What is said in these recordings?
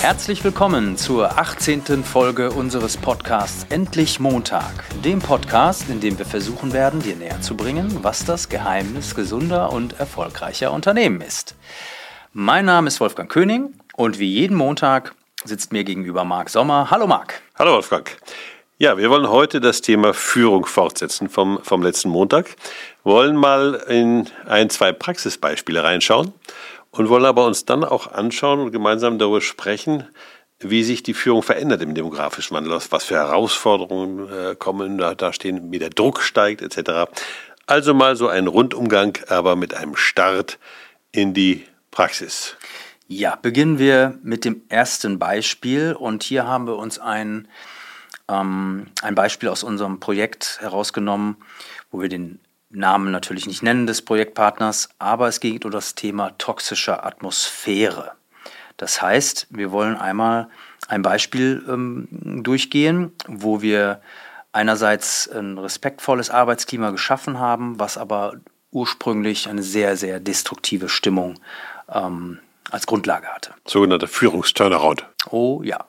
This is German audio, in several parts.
Herzlich willkommen zur 18. Folge unseres Podcasts Endlich Montag, dem Podcast, in dem wir versuchen werden, dir näher zu bringen, was das Geheimnis gesunder und erfolgreicher Unternehmen ist. Mein Name ist Wolfgang König und wie jeden Montag sitzt mir gegenüber Marc Sommer. Hallo Marc. Hallo Wolfgang. Ja, wir wollen heute das Thema Führung fortsetzen vom letzten Montag. Wir wollen mal in zwei Praxisbeispiele reinschauen und wollen aber uns dann auch anschauen und gemeinsam darüber sprechen, wie sich die Führung verändert im demografischen Wandel, was für Herausforderungen kommen, da stehen, wie der Druck steigt etc. Also mal so ein Rundumgang, aber mit einem Start in die Praxis. Ja, beginnen wir mit dem ersten Beispiel und hier haben wir uns ein Beispiel aus unserem Projekt herausgenommen, wo wir den Namen natürlich nicht nennen des Projektpartners, aber es geht um das Thema toxische Atmosphäre. Das heißt, wir wollen einmal ein Beispiel durchgehen, wo wir einerseits ein respektvolles Arbeitsklima geschaffen haben, was aber ursprünglich eine sehr, sehr destruktive Stimmung als Grundlage hatte. Sogenannter Führungsturnaround. Oh ja.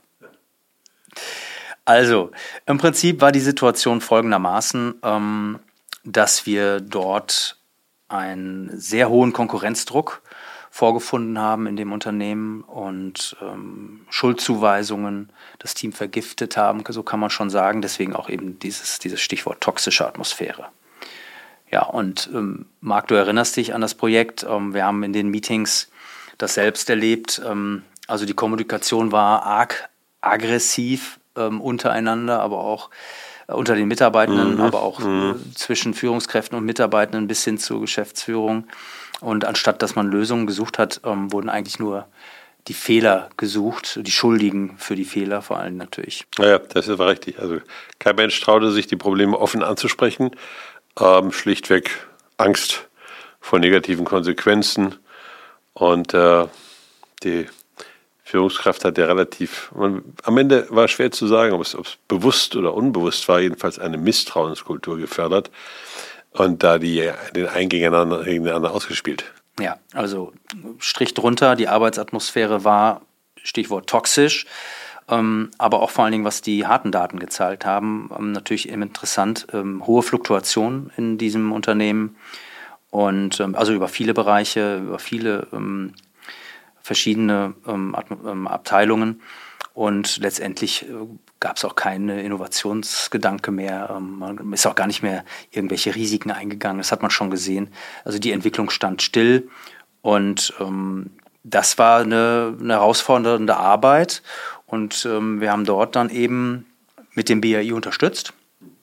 Also, im Prinzip war die Situation folgendermaßen, dass wir dort einen sehr hohen Konkurrenzdruck vorgefunden haben in dem Unternehmen und Schuldzuweisungen das Team vergiftet haben, so kann man schon sagen. Deswegen auch eben dieses Stichwort toxische Atmosphäre. Ja, und Marc, du erinnerst dich an das Projekt. Wir haben in den Meetings das selbst erlebt. Also die Kommunikation war arg aggressiv untereinander, aber auch unter den Mitarbeitenden, aber auch zwischen Führungskräften und Mitarbeitenden bis hin zur Geschäftsführung. Und anstatt dass man Lösungen gesucht hat, wurden eigentlich nur die Fehler gesucht, die Schuldigen für die Fehler vor allem natürlich. Ja, das war richtig. Also kein Mensch traute sich, die Probleme offen anzusprechen. Schlichtweg Angst vor negativen Konsequenzen. Und die Führungskraft hat ja am Ende war schwer zu sagen, ob es bewusst oder unbewusst war, jedenfalls eine Misstrauenskultur gefördert und da den einen gegeneinander ausgespielt. Ja, also Strich drunter, die Arbeitsatmosphäre war, Stichwort toxisch, aber auch vor allen Dingen, was die harten Daten gezeigt haben, natürlich interessant, hohe Fluktuation in diesem Unternehmen und also über viele Bereiche, über viele verschiedene Abteilungen und letztendlich gab es auch keine Innovationsgedanke mehr. Man ist auch gar nicht mehr irgendwelche Risiken eingegangen, das hat man schon gesehen. Also die Entwicklung stand still und das war eine herausfordernde Arbeit und wir haben dort dann eben mit dem BAI unterstützt.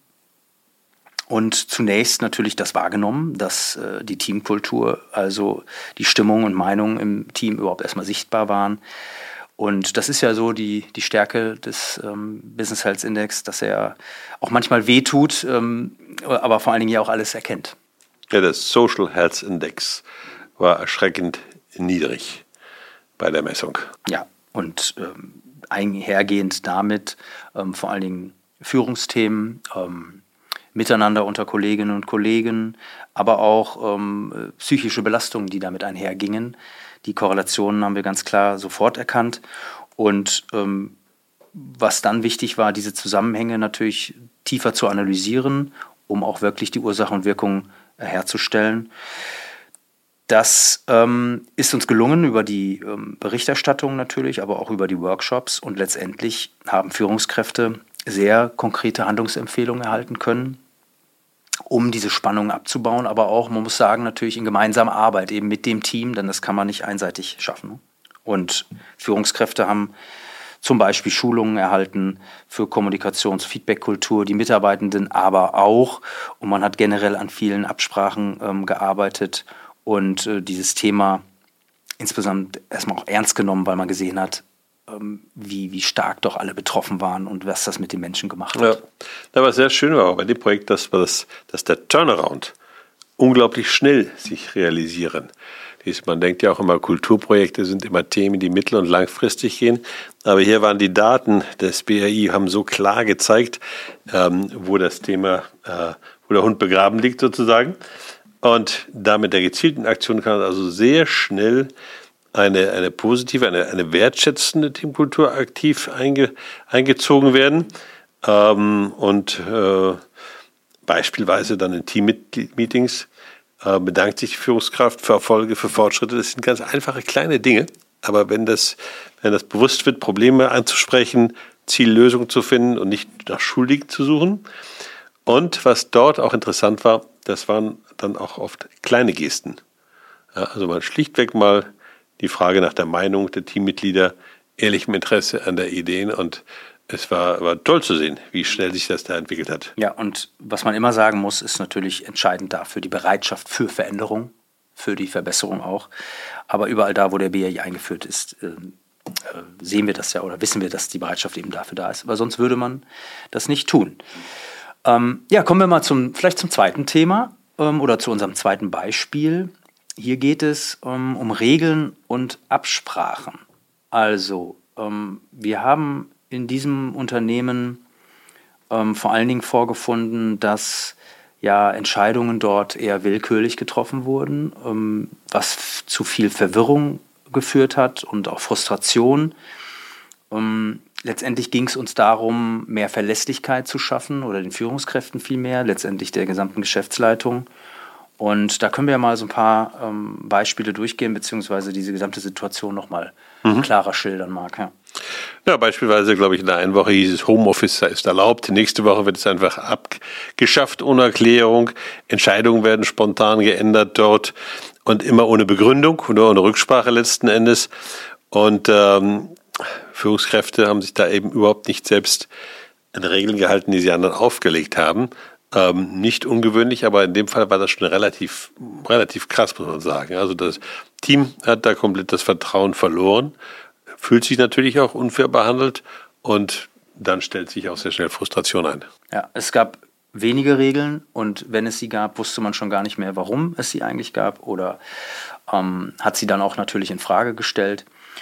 Und zunächst natürlich das wahrgenommen, dass die Teamkultur, also die Stimmung und Meinung im Team überhaupt erstmal sichtbar waren. Und das ist ja so die Stärke des Business Health Index, dass er auch manchmal wehtut, aber vor allen Dingen ja auch alles erkennt. Ja, der Social Health Index war erschreckend niedrig bei der Messung. Ja, und einhergehend damit vor allen Dingen Führungsthemen, Miteinander unter Kolleginnen und Kollegen, aber auch psychische Belastungen, die damit einhergingen. Die Korrelationen haben wir ganz klar sofort erkannt. Und was dann wichtig war, diese Zusammenhänge natürlich tiefer zu analysieren, um auch wirklich die Ursache und Wirkung herzustellen. Das ist uns gelungen über die Berichterstattung natürlich, aber auch über die Workshops. Und letztendlich haben Führungskräfte sehr konkrete Handlungsempfehlungen erhalten können, um diese Spannung abzubauen, aber auch, man muss sagen, natürlich in gemeinsamer Arbeit, eben mit dem Team, denn das kann man nicht einseitig schaffen. Und Führungskräfte haben zum Beispiel Schulungen erhalten für Kommunikations-Feedback-Kultur, die Mitarbeitenden aber auch. Und man hat generell an vielen Absprachen gearbeitet und dieses Thema insgesamt erstmal auch ernst genommen, weil man gesehen hat, wie stark doch alle betroffen waren und was das mit den Menschen gemacht hat. Ja, was sehr schön war bei dem Projekt, dass der Turnaround unglaublich schnell sich realisieren. Man denkt ja auch immer, Kulturprojekte sind immer Themen, die mittel- und langfristig gehen. Aber hier waren die Daten des BAI, haben so klar gezeigt, wo das Thema, wo der Hund begraben liegt sozusagen. Und da mit der gezielten Aktion kann man also sehr schnell eine positive, eine wertschätzende Teamkultur aktiv eingezogen werden. Beispielsweise dann in Team-Meetings bedankt sich die Führungskraft für Erfolge, für Fortschritte. Das sind ganz einfache kleine Dinge. Aber wenn das bewusst wird, Probleme anzusprechen, Ziellösungen zu finden und nicht nach Schuldigen zu suchen. Und was dort auch interessant war, das waren dann auch oft kleine Gesten. Ja, also man schlichtweg mal die Frage nach der Meinung der Teammitglieder, ehrlichem Interesse an der Ideen, und es war toll zu sehen, wie schnell sich das da entwickelt hat. Ja, und was man immer sagen muss, ist natürlich entscheidend dafür die Bereitschaft für Veränderung, für die Verbesserung auch. Aber überall da, wo der BRI eingeführt ist, sehen wir das ja oder wissen wir, dass die Bereitschaft eben dafür da ist. Weil sonst würde man das nicht tun. Kommen wir mal vielleicht zum zweiten Thema oder zu unserem zweiten Beispiel. Hier geht es um Regeln und Absprachen. Also, wir haben in diesem Unternehmen vor allen Dingen vorgefunden, dass Entscheidungen dort eher willkürlich getroffen wurden, was zu viel Verwirrung geführt hat und auch Frustration. Letztendlich ging es uns darum, mehr Verlässlichkeit zu schaffen oder den Führungskräften vielmehr, letztendlich der gesamten Geschäftsleitung. Und da können wir mal so ein paar Beispiele durchgehen, beziehungsweise diese gesamte Situation nochmal klarer schildern, Marc. Ja, beispielsweise, glaube ich, in der einen Woche hieß es, Homeoffice ist erlaubt. Die nächste Woche wird es einfach abgeschafft ohne Erklärung. Entscheidungen werden spontan geändert dort und immer ohne Begründung oder ohne Rücksprache letzten Endes. Und Führungskräfte haben sich da eben überhaupt nicht selbst an Regeln gehalten, die sie anderen aufgelegt haben. Nicht ungewöhnlich, aber in dem Fall war das schon relativ krass, muss man sagen. Also das Team hat da komplett das Vertrauen verloren, fühlt sich natürlich auch unfair behandelt und dann stellt sich auch sehr schnell Frustration ein. Ja, es gab wenige Regeln und wenn es sie gab, wusste man schon gar nicht mehr, warum es sie eigentlich gab oder hat sie dann auch natürlich in Frage gestellt.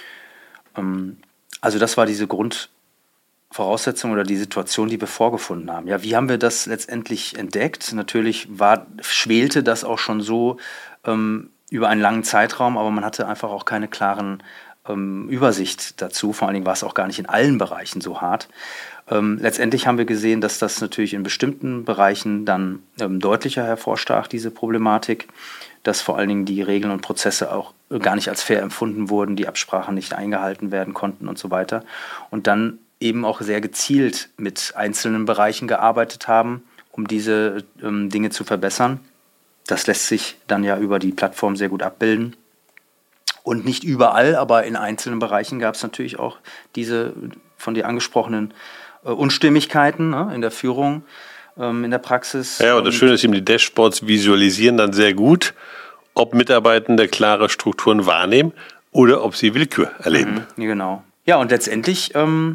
Also das war diese Grundvoraussetzung oder die Situation, die wir vorgefunden haben. Ja, wie haben wir das letztendlich entdeckt? Natürlich schwelte das auch schon so über einen langen Zeitraum, aber man hatte einfach auch keine klaren Übersicht dazu. Vor allen Dingen war es auch gar nicht in allen Bereichen so hart. Letztendlich haben wir gesehen, dass das natürlich in bestimmten Bereichen dann deutlicher hervorstach, diese Problematik, dass vor allen Dingen die Regeln und Prozesse auch gar nicht als fair empfunden wurden, die Absprachen nicht eingehalten werden konnten und so weiter. Und dann eben auch sehr gezielt mit einzelnen Bereichen gearbeitet haben, um diese Dinge zu verbessern. Das lässt sich dann ja über die Plattform sehr gut abbilden. Und nicht überall, aber in einzelnen Bereichen gab es natürlich auch diese von dir angesprochenen Unstimmigkeiten in der Führung, in der Praxis. Ja, und das Schöne ist eben, die Dashboards visualisieren dann sehr gut, ob Mitarbeitende klare Strukturen wahrnehmen oder ob sie Willkür erleben. Genau. Ja, und letztendlich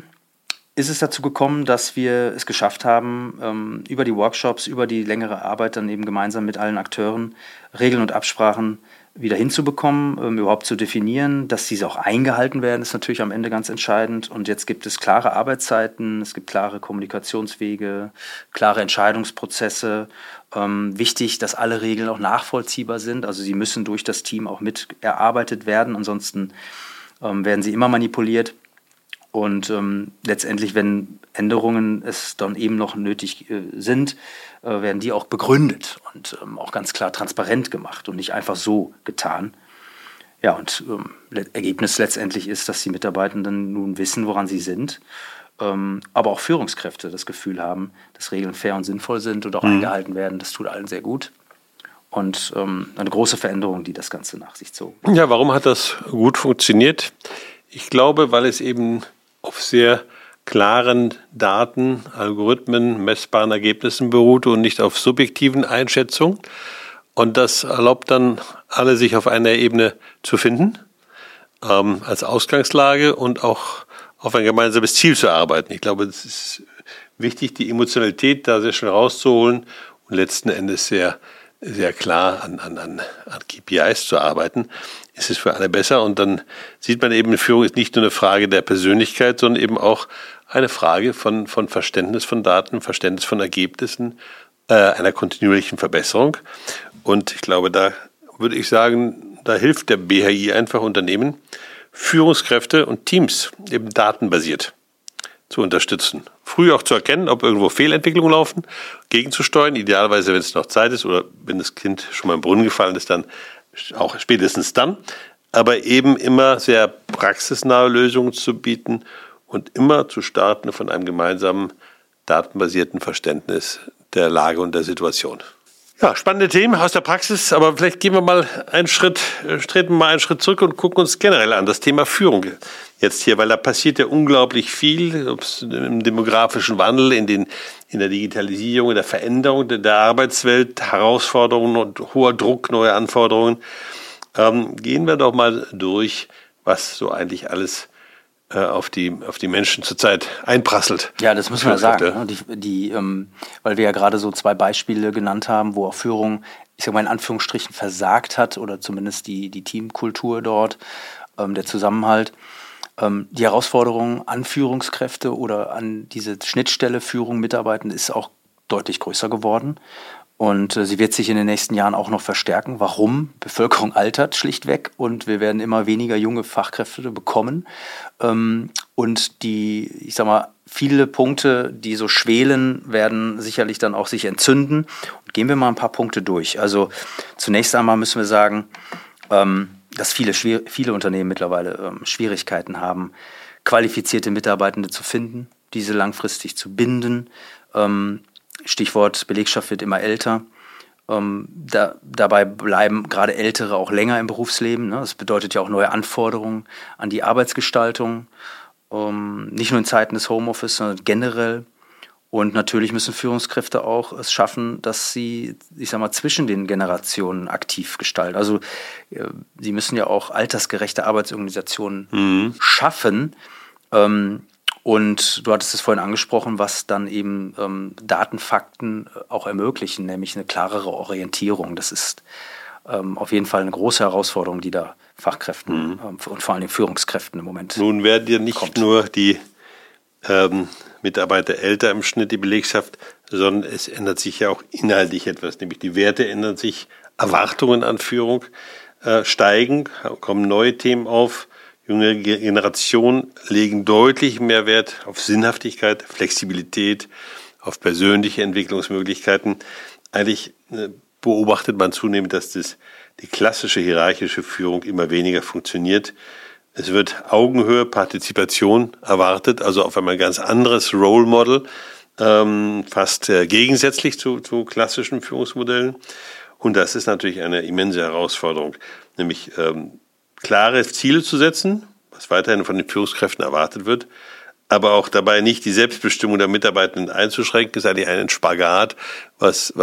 ist es dazu gekommen, dass wir es geschafft haben, über die Workshops, über die längere Arbeit dann eben gemeinsam mit allen Akteuren Regeln und Absprachen wieder hinzubekommen, überhaupt zu definieren, dass diese auch eingehalten werden, ist natürlich am Ende ganz entscheidend. Und jetzt gibt es klare Arbeitszeiten, es gibt klare Kommunikationswege, klare Entscheidungsprozesse. Wichtig, dass alle Regeln auch nachvollziehbar sind, also sie müssen durch das Team auch mit erarbeitet werden, ansonsten werden sie immer manipuliert. Und letztendlich, wenn Änderungen es dann eben noch nötig sind, werden die auch begründet und auch ganz klar transparent gemacht und nicht einfach so getan. Ja, und Ergebnis letztendlich ist, dass die Mitarbeitenden nun wissen, woran sie sind, aber auch Führungskräfte das Gefühl haben, dass Regeln fair und sinnvoll sind und auch eingehalten werden. Das tut allen sehr gut. Und eine große Veränderung, die das Ganze nach sich zog. Ja, warum hat das gut funktioniert? Ich glaube, weil es eben auf sehr klaren Daten, Algorithmen, messbaren Ergebnissen beruhte und nicht auf subjektiven Einschätzungen. Und das erlaubt dann, alle sich auf einer Ebene zu finden, als Ausgangslage und auch auf ein gemeinsames Ziel zu arbeiten. Ich glaube, es ist wichtig, die Emotionalität da sehr schnell rauszuholen und letzten Endes sehr, sehr klar an KPIs zu arbeiten. Ist es für alle besser und dann sieht man eben, Führung ist nicht nur eine Frage der Persönlichkeit, sondern eben auch eine Frage von Verständnis von Daten, Verständnis von Ergebnissen, einer kontinuierlichen Verbesserung. Und ich glaube, da würde ich sagen, da hilft der BHI einfach Unternehmen, Führungskräfte und Teams eben datenbasiert zu unterstützen. Früh auch zu erkennen, ob irgendwo Fehlentwicklungen laufen, gegenzusteuern, idealerweise, wenn es noch Zeit ist oder wenn das Kind schon mal im Brunnen gefallen ist, dann auch spätestens dann. Aber eben immer sehr praxisnahe Lösungen zu bieten und immer zu starten von einem gemeinsamen datenbasierten Verständnis der Lage und der Situation. Ja, spannende Themen aus der Praxis, aber vielleicht treten wir mal einen Schritt zurück und gucken uns generell an das Thema Führung jetzt hier, weil da passiert ja unglaublich viel, ob es im demografischen Wandel, in der Digitalisierung, in der Veränderung der Arbeitswelt, Herausforderungen und hoher Druck, neue Anforderungen. Gehen wir doch mal durch, was so eigentlich alles auf die Menschen zurzeit einprasselt. Ja, das müssen wir sagen. Weil wir ja gerade so 2 Beispiele genannt haben, wo auch Führung, ich sage mal in Anführungsstrichen, versagt hat oder zumindest die Teamkultur dort, der Zusammenhalt. Die Herausforderung an Führungskräfte oder an diese Schnittstelle Führung, Mitarbeitende ist auch deutlich größer geworden. Und sie wird sich in den nächsten Jahren auch noch verstärken. Warum? Bevölkerung altert schlichtweg und wir werden immer weniger junge Fachkräfte bekommen. Und viele Punkte, die so schwelen, werden sicherlich dann auch sich entzünden. Und gehen wir mal ein paar Punkte durch. Also zunächst einmal müssen wir sagen, dass viele Unternehmen mittlerweile Schwierigkeiten haben, qualifizierte Mitarbeitende zu finden, diese langfristig zu binden. Stichwort Belegschaft wird immer älter. Dabei bleiben gerade Ältere auch länger im Berufsleben. Ne? Das bedeutet ja auch neue Anforderungen an die Arbeitsgestaltung. Nicht nur in Zeiten des Homeoffice, sondern generell. Und natürlich müssen Führungskräfte auch es schaffen, dass sie, zwischen den Generationen aktiv gestalten. Also sie müssen ja auch altersgerechte Arbeitsorganisationen schaffen. Und du hattest es vorhin angesprochen, was dann eben Daten, Fakten auch ermöglichen, nämlich eine klarere Orientierung. Das ist auf jeden Fall eine große Herausforderung, die da Fachkräften und vor allem Führungskräften im Moment Nun werden ja nicht nur die Mitarbeiter älter im Schnitt, die Belegschaft, sondern es ändert sich ja auch inhaltlich etwas, nämlich die Werte ändern sich, Erwartungen an Führung steigen, kommen neue Themen auf. Junge Generationen legen deutlich mehr Wert auf Sinnhaftigkeit, Flexibilität, auf persönliche Entwicklungsmöglichkeiten. Eigentlich beobachtet man zunehmend, dass die klassische hierarchische Führung immer weniger funktioniert. Es wird Augenhöhe, Partizipation erwartet, also auf einmal ein ganz anderes Role Model, fast gegensätzlich zu klassischen Führungsmodellen. Und das ist natürlich eine immense Herausforderung, nämlich klare Ziele zu setzen, was weiterhin von den Führungskräften erwartet wird, aber auch dabei nicht die Selbstbestimmung der Mitarbeitenden einzuschränken, ist eigentlich ein Spagat, was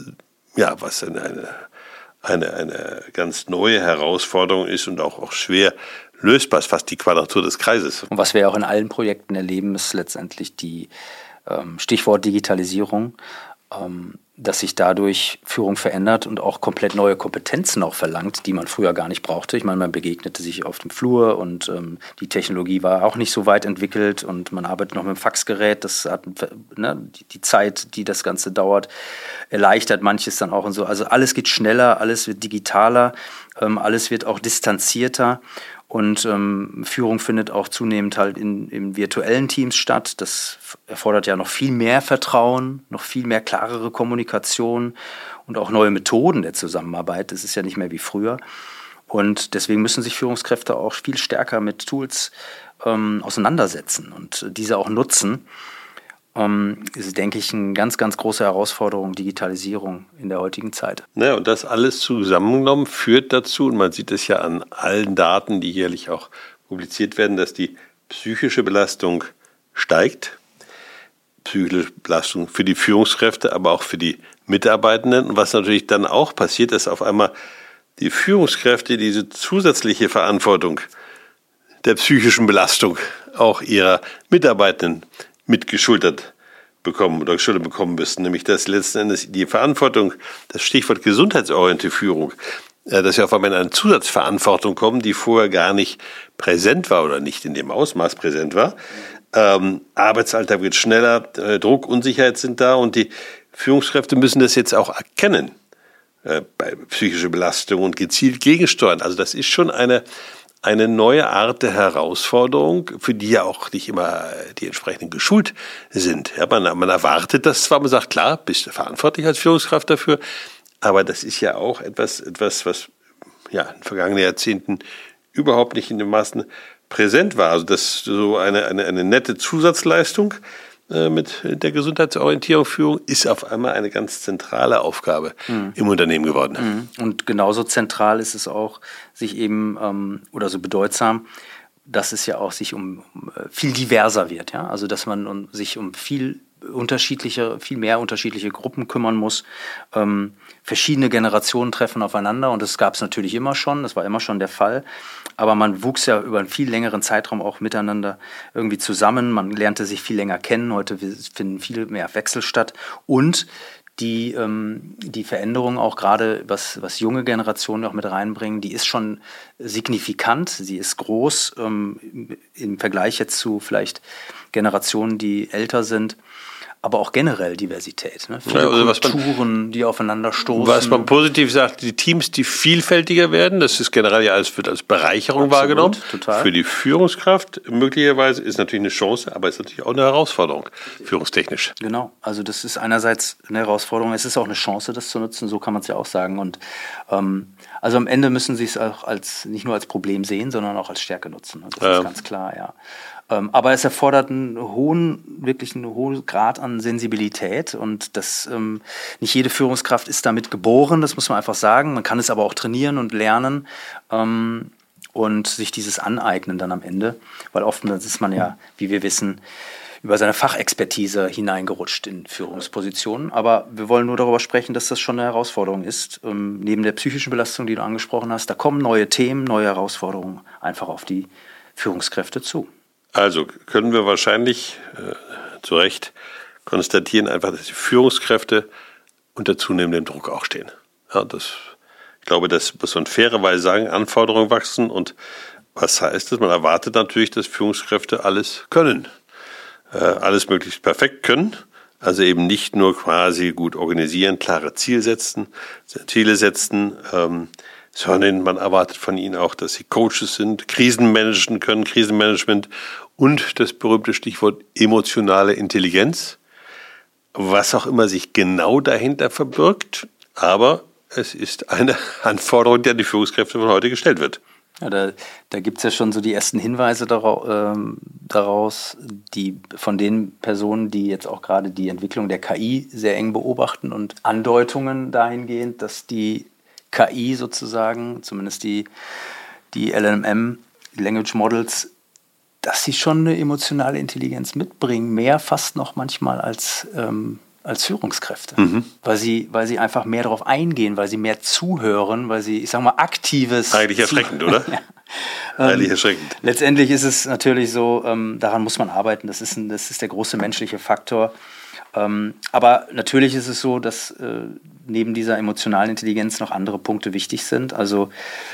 eine ganz neue Herausforderung ist und auch schwer lösbar ist, fast die Quadratur des Kreises. Und was wir auch in allen Projekten erleben, ist letztendlich die Stichwort Digitalisierung, dass sich dadurch Führung verändert und auch komplett neue Kompetenzen auch verlangt, die man früher gar nicht brauchte. Ich meine, man begegnete sich auf dem Flur und die Technologie war auch nicht so weit entwickelt und man arbeitet noch mit dem Faxgerät. Das hat die Zeit, die das Ganze dauert, erleichtert manches dann auch und so. Also alles geht schneller, alles wird digitaler, alles wird auch distanzierter. Und Führung findet auch zunehmend halt in virtuellen Teams statt. Das erfordert ja noch viel mehr Vertrauen, noch viel mehr klarere Kommunikation und auch neue Methoden der Zusammenarbeit. Das ist ja nicht mehr wie früher. Und deswegen müssen sich Führungskräfte auch viel stärker mit Tools auseinandersetzen und diese auch nutzen. Ist, denke ich, eine ganz, ganz große Herausforderung, Digitalisierung in der heutigen Zeit. Ja, und das alles zusammengenommen führt dazu, und man sieht es ja an allen Daten, die jährlich auch publiziert werden, dass die psychische Belastung steigt. Psychische Belastung für die Führungskräfte, aber auch für die Mitarbeitenden. Und was natürlich dann auch passiert, ist auf einmal die Führungskräfte diese zusätzliche Verantwortung der psychischen Belastung auch ihrer Mitarbeitenden mitgeschultert bekommen oder geschultert bekommen müssten, nämlich dass letzten Endes die Verantwortung, das Stichwort gesundheitsorientierte Führung, dass wir auf einmal in eine Zusatzverantwortung kommen, die vorher gar nicht präsent war oder nicht in dem Ausmaß präsent war. Arbeitsalltag wird schneller, Druck, Unsicherheit sind da und die Führungskräfte müssen das jetzt auch erkennen bei psychischer Belastung und gezielt gegensteuern. Also das ist schon eine neue Art der Herausforderung, für die ja auch nicht immer die entsprechenden geschult sind. Ja, man erwartet das zwar, man sagt, klar, bist du verantwortlich als Führungskraft dafür, aber das ist ja auch etwas, was ja in den vergangenen Jahrzehnten überhaupt nicht in dem Maßen präsent war. Also das ist so eine nette Zusatzleistung mit der Gesundheitsorientierung, Führung, ist auf einmal eine ganz zentrale Aufgabe im Unternehmen geworden. Und genauso zentral ist es auch, sich eben, oder so bedeutsam, dass es ja auch sich um viel diverser wird. Ja? Also dass man sich um viel mehr unterschiedliche Gruppen kümmern muss. Verschiedene Generationen treffen aufeinander und das gab es natürlich immer schon, das war immer schon der Fall. Aber man wuchs ja über einen viel längeren Zeitraum auch miteinander irgendwie zusammen. Man lernte sich viel länger kennen. Heute finden viel mehr Wechsel statt. Und die Veränderung auch gerade, was junge Generationen auch mit reinbringen, die ist schon signifikant. Sie ist groß im Vergleich jetzt zu vielleicht Generationen, die älter sind. Aber auch generell Diversität. Ne? Viele Kulturen, die aufeinander stoßen. Was man positiv sagt, die Teams, die vielfältiger werden, das ist generell ja wird als Bereicherung wahrgenommen. Total. Für die Führungskraft möglicherweise ist natürlich eine Chance, aber es ist natürlich auch eine Herausforderung, führungstechnisch. Genau, also das ist einerseits eine Herausforderung, es ist auch eine Chance, das zu nutzen, so kann man es ja auch sagen. Und also am Ende müssen Sie es auch nicht nur als Problem sehen, sondern auch als Stärke nutzen. Das ist ganz klar, ja. Aber es erfordert einen hohen Grad an Sensibilität und nicht jede Führungskraft ist damit geboren, das muss man einfach sagen. Man kann es aber auch trainieren und lernen und sich dieses aneignen dann am Ende, weil oftmals ist man ja, wie wir wissen, über seine Fachexpertise hineingerutscht in Führungspositionen. Aber wir wollen nur darüber sprechen, dass das schon eine Herausforderung ist. Neben der psychischen Belastung, die du angesprochen hast, da kommen neue Themen, neue Herausforderungen einfach auf die Führungskräfte zu. Also können wir wahrscheinlich zu Recht konstatieren, einfach, dass die Führungskräfte unter zunehmendem Druck auch stehen. Ja, ich glaube, das muss man fairerweise sagen, Anforderungen wachsen. Und was heißt das? Man erwartet natürlich, dass Führungskräfte alles können. Alles möglichst perfekt können. Also eben nicht nur quasi gut organisieren, klare Ziele setzen, sondern man erwartet von ihnen auch, dass sie Coaches sind, Krisenmanagement und das berühmte Stichwort emotionale Intelligenz, was auch immer sich genau dahinter verbirgt, aber es ist eine Anforderung, die an die Führungskräfte von heute gestellt wird. Ja, da gibt es ja schon so die ersten Hinweise daraus, die von den Personen, die jetzt auch gerade die Entwicklung der KI sehr eng beobachten und Andeutungen dahingehend, dass die KI sozusagen, zumindest die LLM, Language Models, dass sie schon eine emotionale Intelligenz mitbringen, mehr fast noch manchmal als Führungskräfte, weil sie einfach mehr darauf eingehen, weil sie mehr zuhören, weil sie, ich sag mal, aktives... Eigentlich erschreckend, oder? Ja. Eigentlich erschreckend. Letztendlich ist es natürlich so, daran muss man arbeiten, das ist der große menschliche Faktor. Aber natürlich ist es so, dass neben dieser emotionalen Intelligenz noch andere Punkte wichtig sind. Also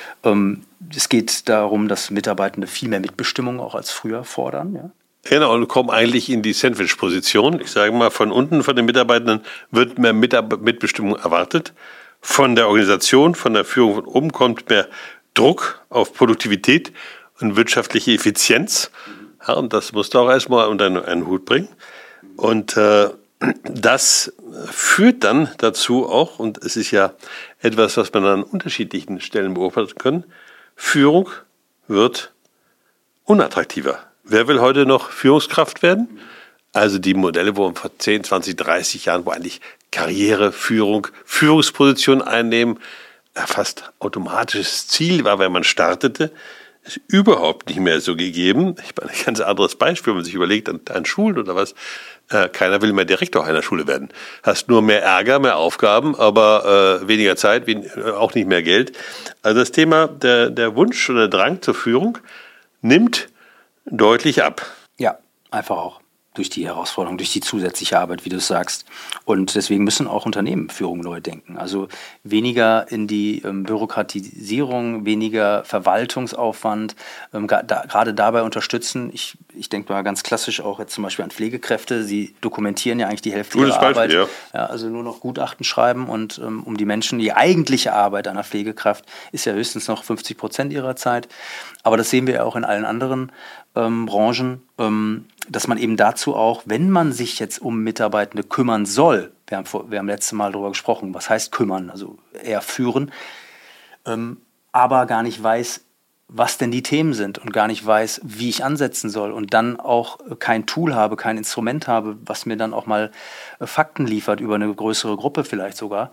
es geht darum, dass Mitarbeitende viel mehr Mitbestimmung auch als früher fordern. Ja? Genau, und kommen eigentlich in die Sandwich-Position. Ich sage mal, von unten, von den Mitarbeitenden wird mehr Mitbestimmung erwartet. Von der Organisation, von der Führung von oben kommt mehr Druck auf Produktivität und wirtschaftliche Effizienz. Ja, und das musst du auch erstmal unter einen Hut bringen. Und das führt dann dazu auch, und es ist ja etwas, was man an unterschiedlichen Stellen beobachten kann, Führung wird unattraktiver. Wer will heute noch Führungskraft werden? Also die Modelle, wo man vor 10, 20, 30 Jahren, wo eigentlich Karriere, Führung, Führungsposition einnehmen, fast automatisches Ziel war, wenn man startete, ist überhaupt nicht mehr so gegeben. Ich meine, ein ganz anderes Beispiel, wenn man sich überlegt, an Schulen oder was, keiner will mehr Direktor einer Schule werden. Hast nur mehr Ärger, mehr Aufgaben, aber weniger Zeit, auch nicht mehr Geld. Also das Thema, der Wunsch oder der Drang zur Führung nimmt deutlich ab. Ja, einfach auch. durch die Herausforderung, durch die zusätzliche Arbeit, wie du es sagst. Und deswegen müssen auch Unternehmen Führung neu denken. Also weniger in die Bürokratisierung, weniger Verwaltungsaufwand, gerade dabei unterstützen. Ich denke mal ganz klassisch auch jetzt zum Beispiel an Pflegekräfte. Sie dokumentieren ja eigentlich die Hälfte ihrer Arbeit. Ja. Ja, also nur noch Gutachten schreiben und um die Menschen, die eigentliche Arbeit einer Pflegekraft ist ja höchstens noch 50% ihrer Zeit. Aber das sehen wir ja auch in allen anderen Branchen, dass man eben dazu auch, wenn man sich jetzt um Mitarbeitende kümmern soll, wir haben letztes Mal darüber gesprochen, was heißt kümmern, also eher führen, aber gar nicht weiß, was denn die Themen sind und gar nicht weiß, wie ich ansetzen soll und dann auch kein Tool habe, kein Instrument habe, was mir dann auch mal Fakten liefert über eine größere Gruppe vielleicht sogar,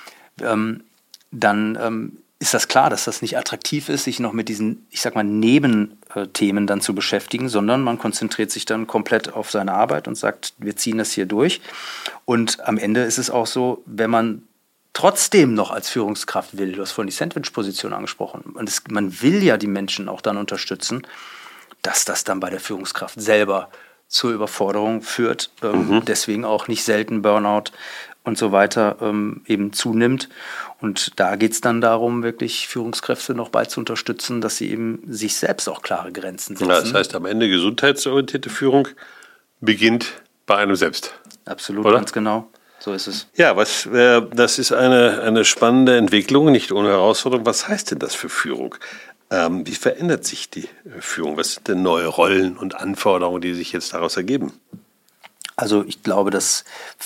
dann ist das klar, dass das nicht attraktiv ist, sich noch mit diesen, ich sag mal, Nebenthemen dann zu beschäftigen, sondern man konzentriert sich dann komplett auf seine Arbeit und sagt, wir ziehen das hier durch. Und am Ende ist es auch so, wenn man trotzdem noch als Führungskraft will, du hast vorhin die Sandwich-Position angesprochen, und man will ja die Menschen auch dann unterstützen, dass das dann bei der Führungskraft selber zur Überforderung führt, deswegen auch nicht selten Burnout und so weiter eben zunimmt. Und da geht es dann darum, wirklich Führungskräfte noch bei zu unterstützen, dass sie eben sich selbst auch klare Grenzen setzen. Ja, das heißt, am Ende gesundheitsorientierte Führung beginnt bei einem selbst. Absolut, oder? Ganz genau. So ist es. Ja, das ist eine spannende Entwicklung, nicht ohne Herausforderung. Was heißt denn das für Führung? Wie verändert sich die Führung? Was sind denn neue Rollen und Anforderungen, die sich jetzt daraus ergeben? Also ich glaube, dass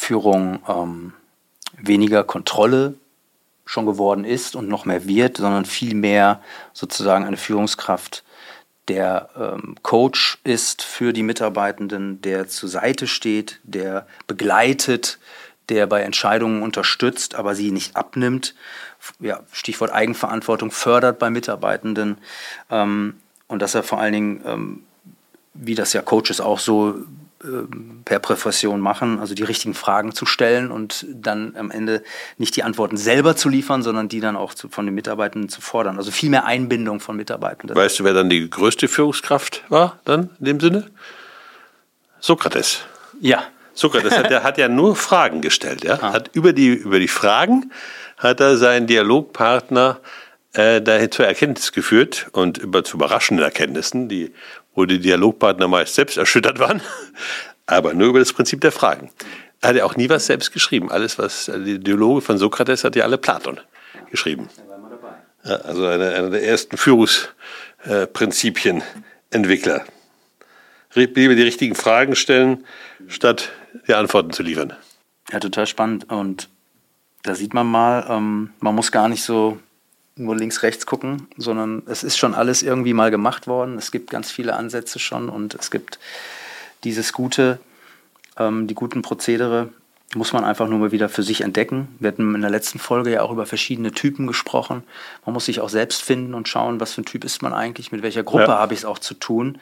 Führung weniger Kontrolle schon geworden ist und noch mehr wird, sondern vielmehr sozusagen eine Führungskraft, der Coach ist für die Mitarbeitenden, der zur Seite steht, der begleitet, der bei Entscheidungen unterstützt, aber sie nicht abnimmt. Ja, Stichwort Eigenverantwortung fördert bei Mitarbeitenden. Und dass er vor allen Dingen, wie das ja Coaches auch so per Profession machen, also die richtigen Fragen zu stellen und dann am Ende nicht die Antworten selber zu liefern, sondern die dann auch von den Mitarbeitenden zu fordern. Also viel mehr Einbindung von Mitarbeitenden. Weißt du, wer dann die größte Führungskraft war, dann in dem Sinne? Sokrates. Ja. Sokrates hat ja nur Fragen gestellt. Ja? Hat über die Fragen hat er seinen Dialogpartner dahin zur Erkenntnis geführt und zu überraschenden Erkenntnissen, wo die Dialogpartner meist selbst erschüttert waren, aber nur über das Prinzip der Fragen. Er hat ja auch nie was selbst geschrieben. Alles, was die Dialoge von Sokrates hat ja alle Platon geschrieben. Ja, also einer der ersten Führungsprinzipien-Entwickler. Lieber die richtigen Fragen stellen, statt die Antworten zu liefern. Ja, total spannend. Und da sieht man mal, man muss gar nicht so nur links, rechts gucken, sondern es ist schon alles irgendwie mal gemacht worden. Es gibt ganz viele Ansätze schon und es gibt dieses Gute, die guten Prozedere, muss man einfach nur mal wieder für sich entdecken. Wir hatten in der letzten Folge ja auch über verschiedene Typen gesprochen. Man muss sich auch selbst finden und schauen, was für ein Typ ist man eigentlich, mit welcher Gruppe habe ich es auch zu tun.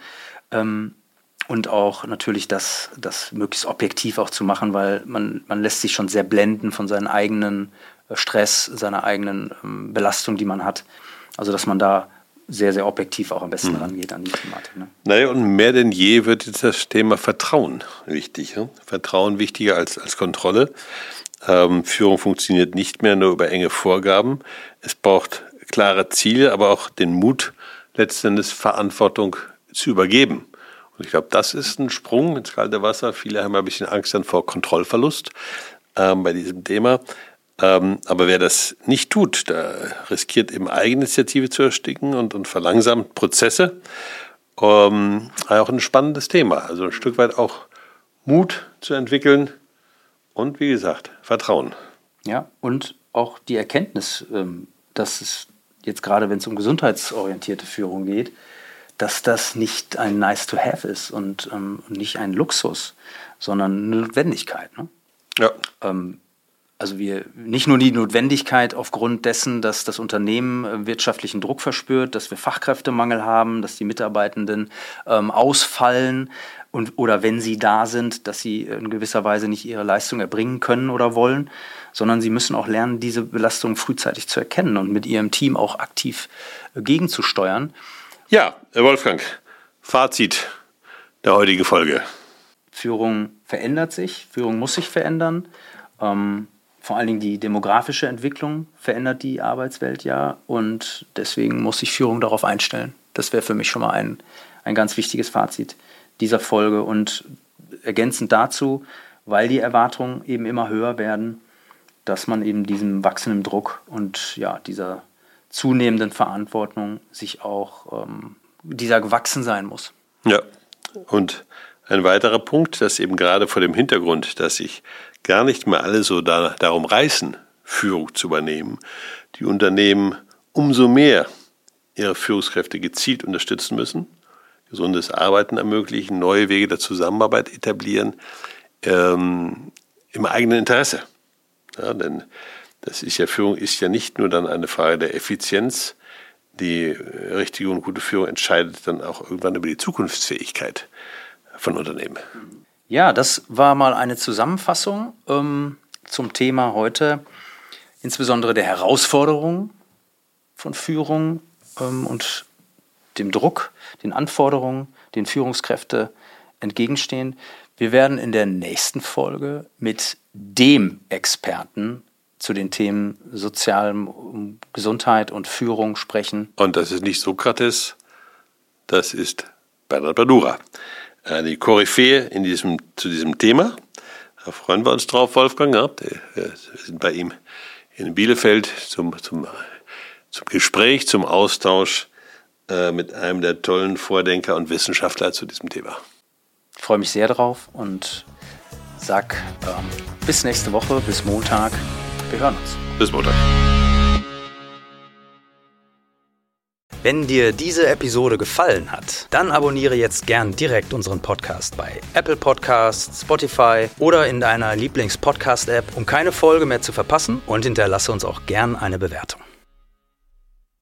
Und auch natürlich das möglichst objektiv auch zu machen, weil man lässt sich schon sehr blenden von seinen eigenen Stress, seiner eigenen Belastung, die man hat. Also dass man da sehr, sehr objektiv auch am besten rangeht an die Thematik. Ne? Naja, und mehr denn je wird jetzt das Thema Vertrauen wichtig. Ne? Vertrauen wichtiger als Kontrolle. Führung funktioniert nicht mehr nur über enge Vorgaben. Es braucht klare Ziele, aber auch den Mut, letzten Endes Verantwortung zu übergeben. Und ich glaube, das ist ein Sprung ins kalte Wasser. Viele haben ein bisschen Angst dann vor Kontrollverlust bei diesem Thema. Aber wer das nicht tut, der riskiert eben Eigeninitiative zu ersticken und verlangsamt Prozesse. Auch ein spannendes Thema. Also ein Stück weit auch Mut zu entwickeln und wie gesagt, Vertrauen. Ja, und auch die Erkenntnis, dass es jetzt gerade, wenn es um gesundheitsorientierte Führung geht, dass das nicht ein Nice-to-have ist und nicht ein Luxus, sondern eine Notwendigkeit. Ne? Ja. Also wir nicht nur die Notwendigkeit aufgrund dessen, dass das Unternehmen wirtschaftlichen Druck verspürt, dass wir Fachkräftemangel haben, dass die Mitarbeitenden ausfallen oder wenn sie da sind, dass sie in gewisser Weise nicht ihre Leistung erbringen können oder wollen, sondern sie müssen auch lernen, diese Belastung frühzeitig zu erkennen und mit ihrem Team auch aktiv gegenzusteuern. Ja, Wolfgang, Fazit der heutigen Folge. Führung verändert sich, Führung muss sich verändern. Vor allen Dingen die demografische Entwicklung verändert die Arbeitswelt ja und deswegen muss sich Führung darauf einstellen. Das wäre für mich schon mal ein ganz wichtiges Fazit dieser Folge. Und ergänzend dazu, weil die Erwartungen eben immer höher werden, dass man eben diesem wachsenden Druck und ja, dieser zunehmenden Verantwortung sich auch dieser gewachsen sein muss. Ja, und ein weiterer Punkt, dass eben gerade vor dem Hintergrund, dass sich gar nicht mehr alle so darum reißen, Führung zu übernehmen, die Unternehmen umso mehr ihre Führungskräfte gezielt unterstützen müssen, gesundes Arbeiten ermöglichen, neue Wege der Zusammenarbeit etablieren, im eigenen Interesse. Ja, denn Führung ist ja nicht nur dann eine Frage der Effizienz, die richtige und gute Führung entscheidet dann auch irgendwann über die Zukunftsfähigkeit von Unternehmen. Ja, das war mal eine Zusammenfassung zum Thema heute, insbesondere der Herausforderungen von Führung und dem Druck, den Anforderungen, den Führungskräfte entgegenstehen. Wir werden in der nächsten Folge mit dem Experten zu den Themen Gesundheit und Führung sprechen. Und das ist nicht Sokrates, das ist Bernhard Badura. Die Koryphäe zu diesem Thema. Da freuen wir uns drauf, Wolfgang. Ja, wir sind bei ihm in Bielefeld zum Gespräch, zum Austausch mit einem der tollen Vordenker und Wissenschaftler zu diesem Thema. Ich freue mich sehr drauf und sag bis nächste Woche, bis Montag. Wir hören uns. Bis Montag. Wenn dir diese Episode gefallen hat, dann abonniere jetzt gern direkt unseren Podcast bei Apple Podcasts, Spotify oder in deiner Lieblings-Podcast-App, um keine Folge mehr zu verpassen und hinterlasse uns auch gern eine Bewertung.